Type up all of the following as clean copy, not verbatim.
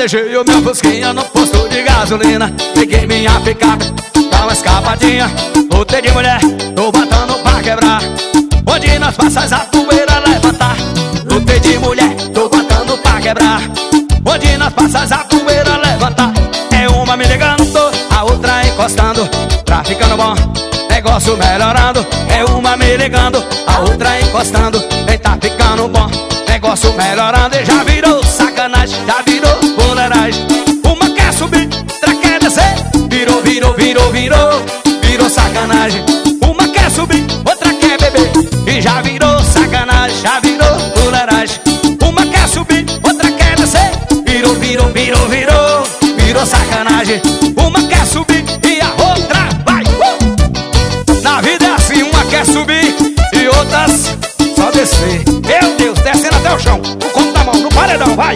deixei o meu fusquinha no posto de gasolina. Peguei minha picape, dá uma escapadinha. Lutei de mulher, tô batendo pra quebrar. Onde nós passas a poeira levantar. Lutei de mulher, tô batendo pra quebrar. Onde nós passas a poeira levantar. É uma me ligando, a outra encostando. Tá ficando bom, negócio melhorando. É uma me ligando, a outra encostando. E tá ficando bom, negócio melhorando. E já virou sacanagem, já virou fuleiragem. Uma quer subir, outra quer descer. Virou, virou, virou, virou, virou sacanagem. Uma quer subir, outra quer beber. E já virou sacanagem, já virou fuleiragem. Uma quer subir, outra quer descer. Virou, virou, virou, virou, virou sacanagem. Uma quer subir e a outra vai. Na vida é assim, uma quer subir e outras só descer. Meu Deus, descendo até o chão. O conto da mão, no paredão, vai.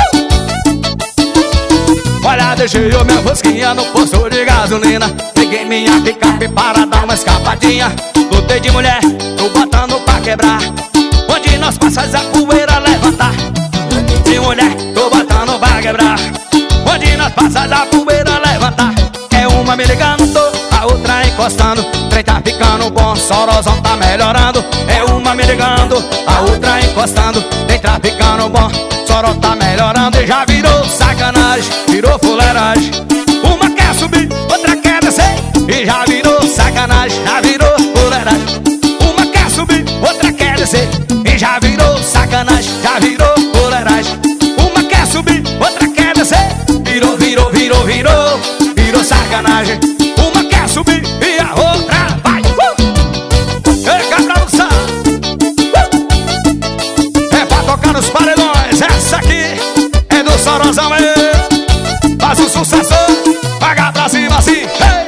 Olha, deixei o minha fusquinha no posto de gasolina. Peguei minha picape para dar uma escapadinha. Lutei de mulher, tô botando pra quebrar. Onde nós passas a poeira levantar. De mulher, tô botando pra quebrar. Onde nós passas a poeira levantar. É uma me ligando, a outra encostando. Trem tá ficando bom, sorozão tá melhorando. É uma me ligando, a outra encostando. Trem tá ficando bom, soró tá melhorando. E já virou sacanagem, virou fuleiragem. Uma quer subir, outra quer descer. E já virou sacanagem, já virou fuleiragem. Uma quer subir, outra quer descer. E já virou sacanagem, já virou fuleiragem. Uma quer subir, outra quer descer. Virou, virou, virou, virou, virou sacanagem.